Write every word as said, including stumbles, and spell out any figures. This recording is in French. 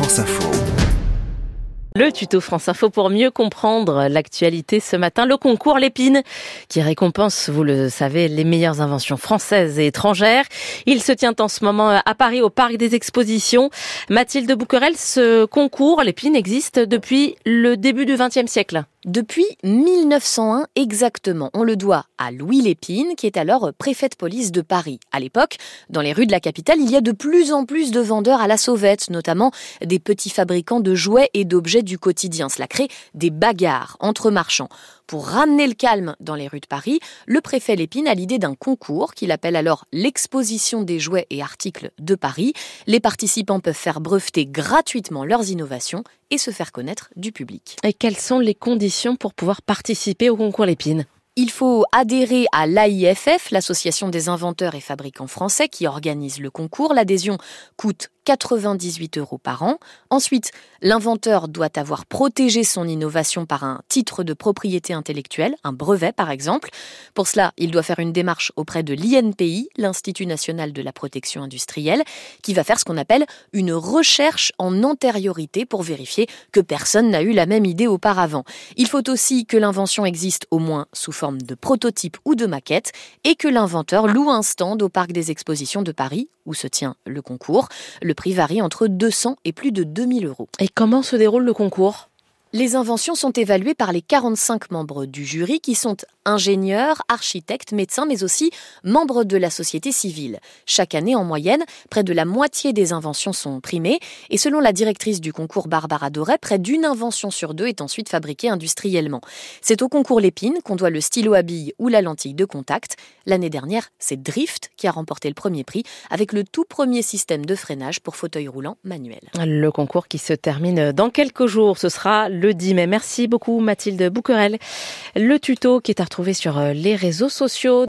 France Info. Le tuto France Info pour mieux comprendre l'actualité ce matin. Le concours Lépine qui récompense, vous le savez, les meilleures inventions françaises et étrangères. Il se tient en ce moment à Paris au Parc des Expositions. Mathilde Bouquerel, ce concours Lépine existe depuis le début du vingtième siècle. Depuis mille neuf cent un exactement. On le doit à Louis Lépine, qui est alors préfet de police de Paris. À l'époque, dans les rues de la capitale, il y a de plus en plus de vendeurs à la sauvette, notamment des petits fabricants de jouets et d'objets du quotidien. Cela crée des bagarres entre marchands. Pour ramener le calme dans les rues de Paris, le préfet Lépine a l'idée d'un concours qu'il appelle alors l'exposition des jouets et articles de Paris. Les participants peuvent faire breveter gratuitement leurs innovations et se faire connaître du public. Et quelles sont les conditions pour pouvoir participer au concours Lépine ? Il faut adhérer à l'A I F F, l'Association des inventeurs et fabricants français, qui organise le concours. L'adhésion coûte quatre-vingt-dix-huit euros par an. Ensuite, l'inventeur doit avoir protégé son innovation par un titre de propriété intellectuelle, un brevet par exemple. Pour cela, il doit faire une démarche auprès de l'I N P I, l'Institut national de la protection industrielle, qui va faire ce qu'on appelle une recherche en antériorité pour vérifier que personne n'a eu la même idée auparavant. Il faut aussi que l'invention existe au moins sous forme de prototype ou de maquette et que l'inventeur loue un stand au Parc des Expositions de Paris, où se tient le concours. Le prix varie entre deux cents et plus de deux mille euros. Et comment se déroule le concours ? Les inventions sont évaluées par les quarante-cinq membres du jury qui sont ingénieurs, architectes, médecins, mais aussi membres de la société civile. Chaque année, en moyenne, près de la moitié des inventions sont primées et selon la directrice du concours Barbara Doré, près d'une invention sur deux est ensuite fabriquée industriellement. C'est au concours Lépine qu'on doit le stylo à billes ou la lentille de contact. L'année dernière, c'est Drift qui a remporté le premier prix avec le tout premier système de freinage pour fauteuil roulant manuel. Le concours qui se termine dans quelques jours, ce sera le dix mai. Merci beaucoup Mathilde Bouquerel. Le tuto qui est à retrouver sur les réseaux sociaux.